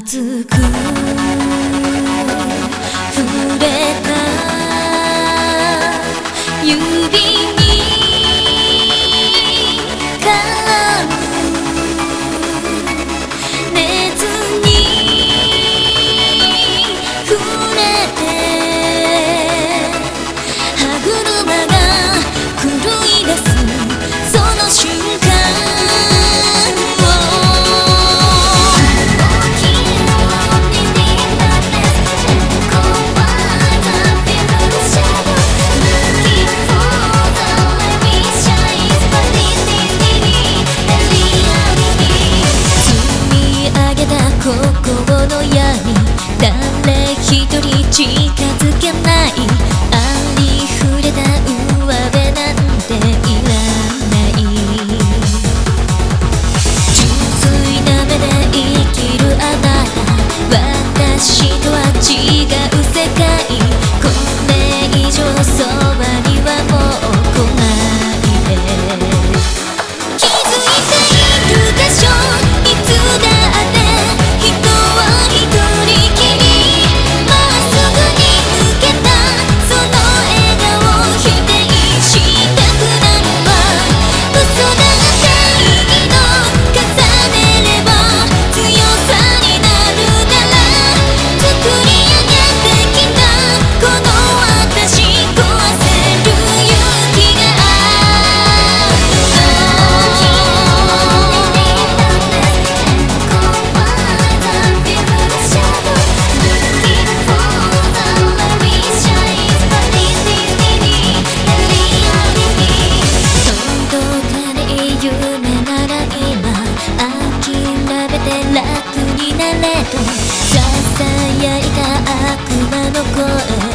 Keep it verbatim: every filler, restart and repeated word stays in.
熱く触れた指に絡む熱に触れて歯車が狂い出すその瞬間心の闇誰一人近づけないありふれた上辺なんていらない純粋な目で生きるあなた私とは違う世界これ以上そばにはもう来ないで気づいているでしょいつだって楽になれとささやいた悪魔の声